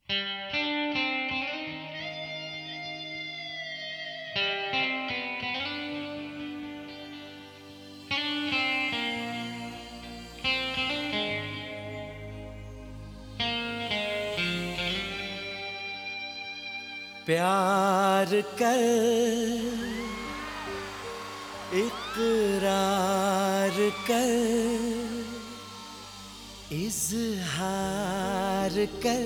प्यार कर, इकरार कर, इजहार कर,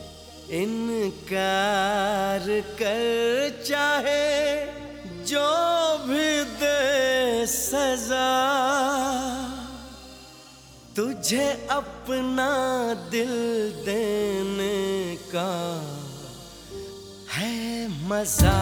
इनकार कर, चाहे जो भी दे सजा, तुझे अपना दिल देने का है मजा।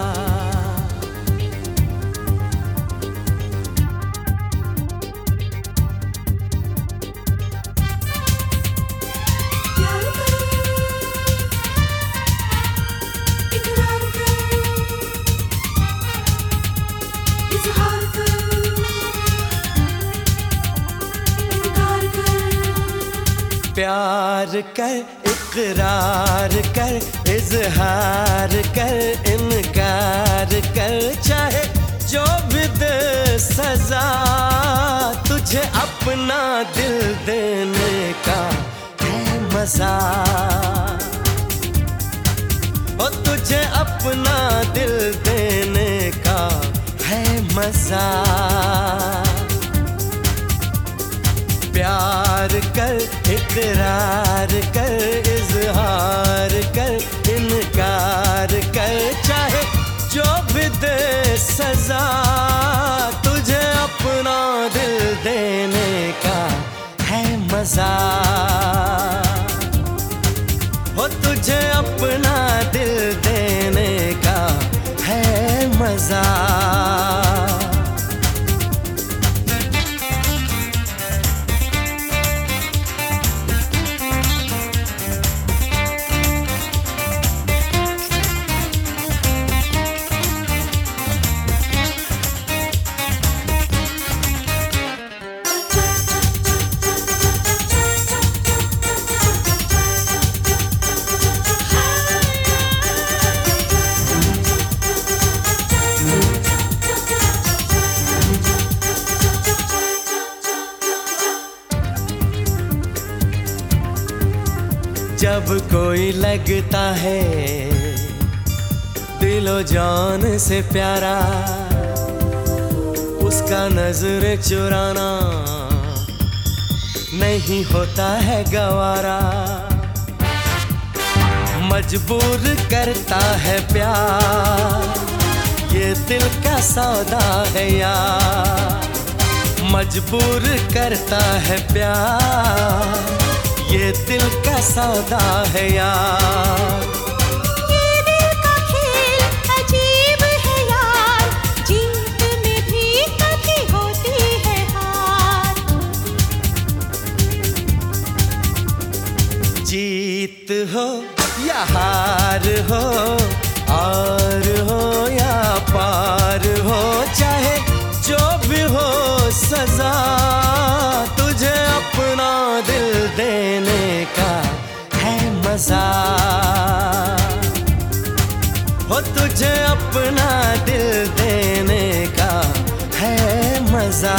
प्यार कर, इकरार कर, इजहार कर, इनकार कर, चाहे जो भी दे सजा, तुझे अपना दिल देने का है मजा। ओ तुझे अपना दिल देने का है मजा। प्यार कर, इकरार कर, इजहार कर, इनकार कर, चाहे जो भी दे सजा, तुझे अपना दिल देने का है मजा। हो तुझे अपना दिल देने का है मजा। जब कोई लगता है दिलो जान से प्यारा, उसका नजर चुराना नहीं होता है गवारा। मजबूर करता है प्यार, ये दिल का सौदा है यार। मजबूर करता है प्यार, ये दिल का सौदा है यार। ये दिल का खेल अजीब है यार, जीत में भी कभी होती है हार। जीत हो या हार हो, और हो या पार हो, चाहे जो भी हो सजा, तुझे अपना दिल देने का है मजा। हो तुझे अपना दिल देने का है मजा।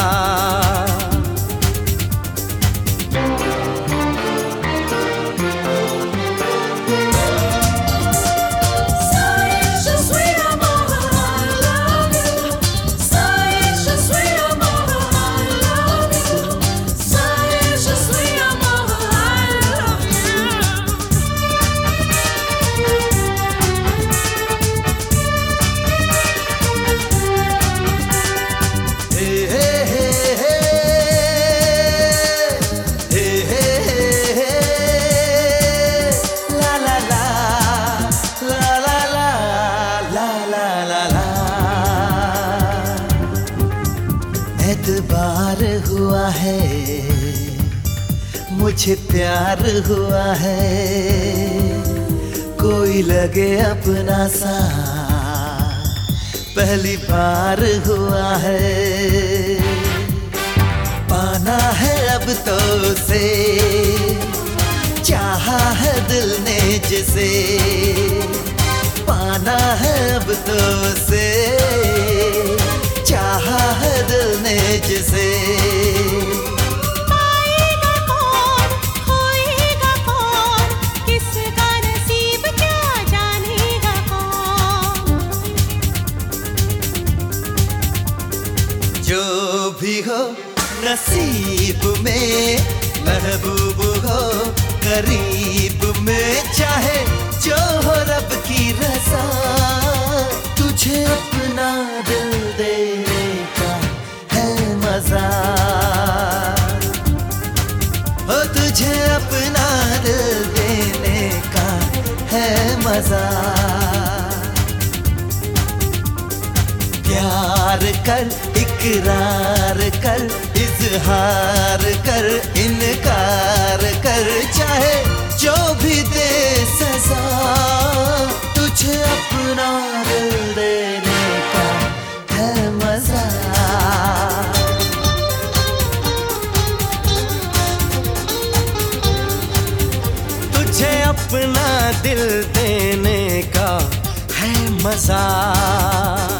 एतबार हुआ है, मुझे प्यार हुआ है, कोई लगे अपना सा पहली बार हुआ है। पाना है अब तो उसे, चाहा है दिल ने जिसे पाना है अब तो उसे, चाहा है दिल ने जिसे। पाएगा कौन, खोएगा कौन, किसका नसीब क्या जानेगा कौन। जो भी हो नसीब में, महबूब हो करीब में, चाहे जो हो रब की रज़ा, तुझे अपना दिल देने का है मजा। हो तुझे अपना दिल देने का है मजा। प्यार कर, इकरार कर, इजहार कर, इनकार कर, चाहे जो भी दे सजा, तुझे अपना दिल देने का है मजा। तुझे अपना दिल देने का है मजा।